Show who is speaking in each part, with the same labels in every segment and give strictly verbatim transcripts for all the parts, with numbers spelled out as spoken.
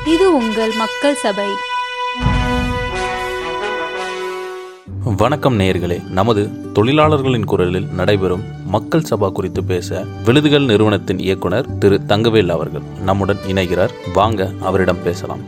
Speaker 1: இது உங்கள் மக்கள் சபை.
Speaker 2: வணக்கம் நேயர்களே, நமது தொழிலாளர்களின் குரலில் நடைபெறும் மக்கள் சபா குறித்து பேச விழுதுகள் நிறுவனத்தின் இயக்குனர் திரு தங்கவேல் அவர்கள் நம்முடன் இணைகிறார். வாங்க அவரிடம் பேசலாம்.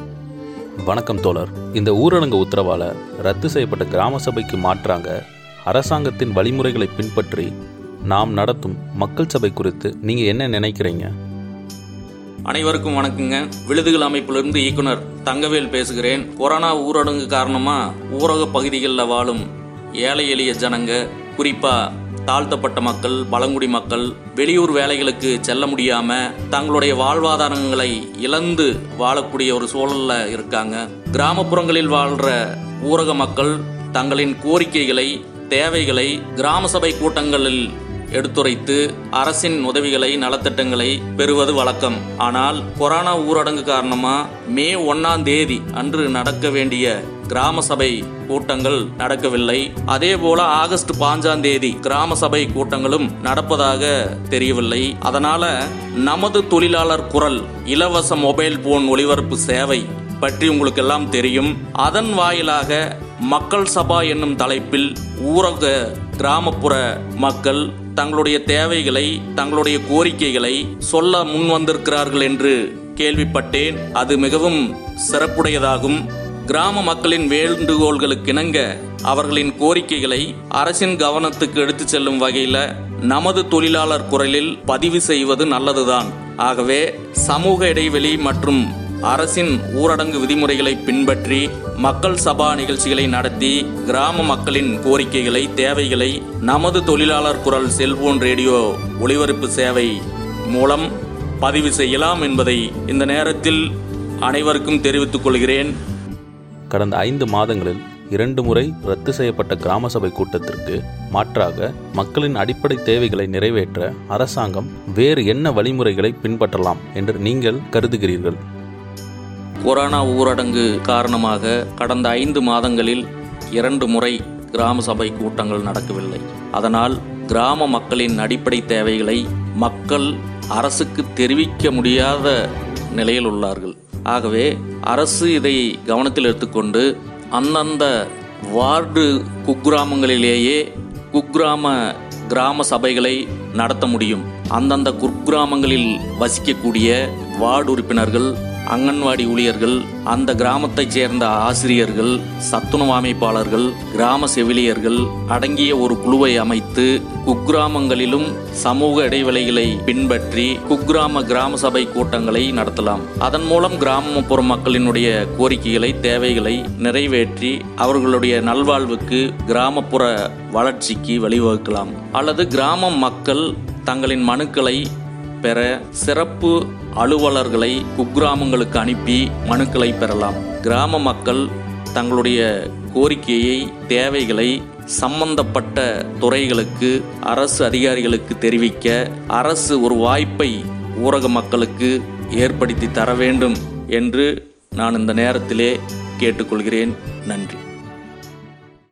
Speaker 2: வணக்கம் தோழர். இந்த ஊரடங்கு உத்தரவால ரத்து செய்யப்பட்ட கிராம சபைக்கு மாற்றாங்க அரசாங்கத்தின் வழிமுறைகளை பின்பற்றி நாம் நடத்தும் மக்கள் சபை குறித்து நீங்க என்ன நினைக்கிறீங்க?
Speaker 3: அனைவருக்கும் வணக்கங்க. விழுதுகள் அமைப்பிலிருந்து இயக்குனர் தங்கவேல் பேசுகிறேன். கொரோனா ஊரடங்கு காரணமா ஊரக பகுதிகளில் வாழும் ஏழை எளிய ஜனங்க, குறிப்பா தாழ்த்தப்பட்ட மக்கள், பழங்குடி மக்கள் வெளியூர் வேலைகளுக்கு செல்ல முடியாம தங்களுடைய வாழ்வாதாரங்களை இழந்து வாழக்கூடிய ஒரு சூழல்ல இருக்காங்க. கிராமப்புறங்களில் வாழ்ற ஊரக மக்கள் தங்களின் கோரிக்கைகளை, தேவைகளை கிராம சபை கூட்டங்களில் எடுத்துரைத்து அரசின் உதவிகளை, நலத்திட்டங்களை பெறுவது வழக்கம். ஆனால் கொரோனா ஊரடங்கு காரணமா மே ஒன்னாம் தேதி அன்று நடக்க வேண்டிய கிராம சபை கூட்டங்கள் நடக்கவில்லை. அதே போல ஆகஸ்ட் பாஞ்சாம் தேதி கிராம சபை கூட்டங்களும் நடப்பதாக தெரியவில்லை. அதனால நமது தொழிலாளர் குரல் இலவச மொபைல் போன் ஒளிபரப்பு சேவை பற்றி உங்களுக்கு எல்லாம் தெரியும். அதன் வாயிலாக மக்கள் சபா என்னும் தலைப்பில் ஊரக கிராமப்புற மக்கள் தங்களுடைய தேவைகளை, தங்களுடைய கோரிக்கைகளை சொல்ல முன் வந்திருக்கிறார்கள் என்று கேள்விப்பட்டேன். அது மிகவும் சிறப்புடையதாகும். கிராம மக்களின் வேண்டுகோள்களுக்கு இணங்க அவர்களின் கோரிக்கைகளை அரசின் கவனத்துக்கு எடுத்து செல்லும் வகையில நமது தொழிலாளர் குரலில் பதிவு செய்வது நல்லதுதான். ஆகவே சமூக இடைவெளி மற்றும் அரசின் ஊரடங்கு விதிமுறைகளை பின்பற்றி மக்கள் சபா நிகழ்ச்சிகளை நடத்தி கிராம மக்களின் கோரிக்கைகளை, தேவைகளை நமது தொழிலாளர் குரல் செல்போன் ரேடியோ ஒளிபரப்பு சேவை மூலம் பதிவு செய்யலாம் என்பதை இந்த நேரத்தில் அனைவருக்கும் தெரிவித்துக் கொள்கிறேன்.
Speaker 2: கடந்த ஐந்து மாதங்களில் இரண்டு முறை ரத்து செய்யப்பட்ட கிராம சபை கூட்டத்திற்கு மாற்றாக மக்களின் அடிப்படை தேவைகளை நிறைவேற்ற அரசாங்கம் வேறு என்ன வழிமுறைகளை பின்பற்றலாம் என்று நீங்கள் கருதுகிறீர்கள்?
Speaker 3: கொரோனா ஊரடங்கு காரணமாக கடந்த ஐந்து மாதங்களில் இரண்டு முறை கிராம சபை கூட்டங்கள் நடக்கவில்லை. அதனால் கிராம மக்களின் அடிப்படை தேவைகளை மக்கள் அரசுக்கு தெரிவிக்க முடியாத நிலையில் உள்ளார்கள். ஆகவே அரசு இதை கவனத்தில் எடுத்துக்கொண்டு அந்தந்த வார்டு குக்கிராமங்களிலேயே குக்கிராம கிராம சபைகளை நடத்த முடியும். அந்தந்த குக்கிராமங்களில் வசிக்கக்கூடிய வார்டு உறுப்பினர்கள், அங்கன்வாடி ஊழியர்கள், அந்த கிராமத்தைச் சேர்ந்த ஆசிரியர்கள், சத்துணவு அமைப்பாளர்கள், கிராம செவிலியர்கள் அடங்கிய ஒரு குழுவை அமைத்து குக்கிராமங்களிலும் சமூக இடைவெளிகளை பின்பற்றி குக்கிராம கிராம சபை கூட்டங்களை நடத்தலாம். அதன் மூலம் கிராமப்புற மக்களினுடைய கோரிக்கைகளை, தேவைகளை நிறைவேற்றி அவர்களுடைய நல்வாழ்வுக்கு, கிராமப்புற வளர்ச்சிக்கு வழிவகுக்கலாம். அல்லது கிராம மக்கள் தங்களின் மனுக்களை பெற சிறப்பு அலுவலர்களை குக்கிராமங்களுக்கு அனுப்பி மனுக்களை பெறலாம். கிராம மக்கள் தங்களுடைய கோரிக்கையை, தேவைகளை சம்பந்தப்பட்ட துறைகளுக்கு, அரசு அதிகாரிகளுக்கு தெரிவிக்க அரசு ஒரு வாய்ப்பை ஊரக மக்களுக்கு ஏற்படுத்தி தர வேண்டும் என்று நான் இந்த நேரத்திலே கேட்டுக்கொள்கிறேன். நன்றி.